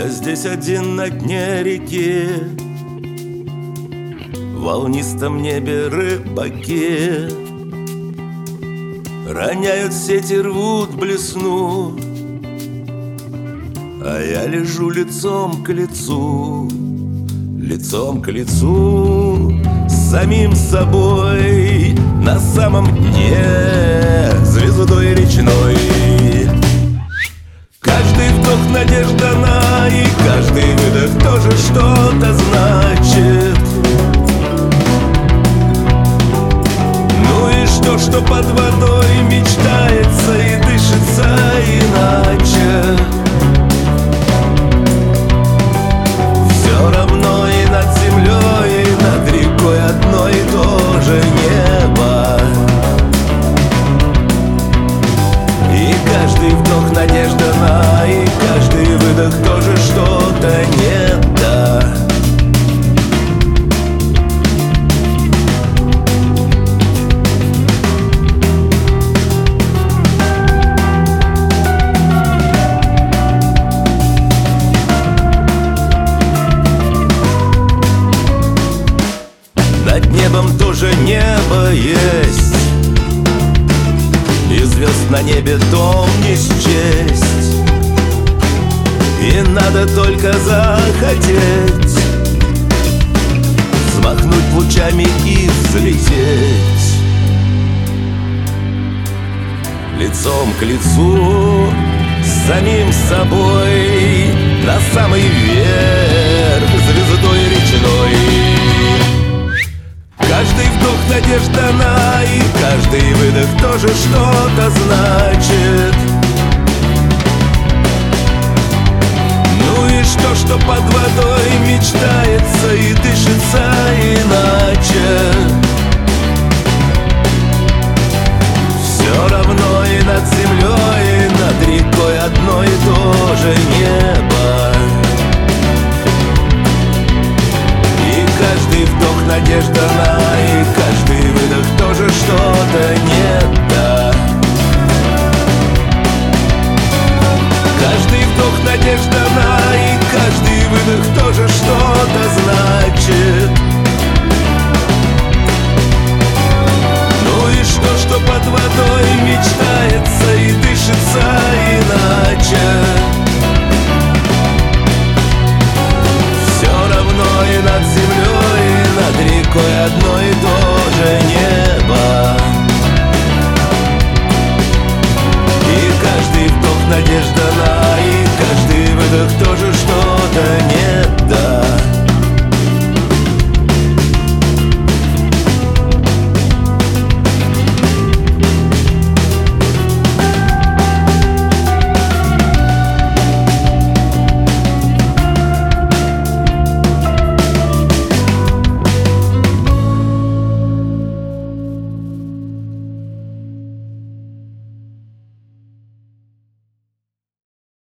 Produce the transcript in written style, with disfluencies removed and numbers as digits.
Я здесь один на дне реки, в волнистом небе рыбаки роняют сети, рвут блесну, а я лежу лицом к лицу с самим собой на самом дне звездой речной. Каждый вдох надежда на, и каждый выдох тоже что-то значит. Ну и что под водой мечтается и дышится иначе. Все равно и над землей, и над рекой одно и то же небо. И каждый вдох надежда на, и каждый выдох тоже что-то не то. Над небом тоже небо есть, и звезд на небе дом не счесть. И надо только захотеть взмахнуть лучами и взлететь лицом к лицу с самим собой на самый верх звездой речной. Каждый вдох надежда на, и каждый выдох тоже что-то значит. Ну и что под водой мечтается и дышится иначе. Все равно и над землей, и над рекой одно и то же небо. И каждый вдох надежда на, и каждый выдох тоже что-то не то. Каждый вдох надежда на, и каждый выдох тоже что-то значит. Ну и что под водой мечтается и дышится иначе. Все равно и над землей, и над рекой одно и то же небо.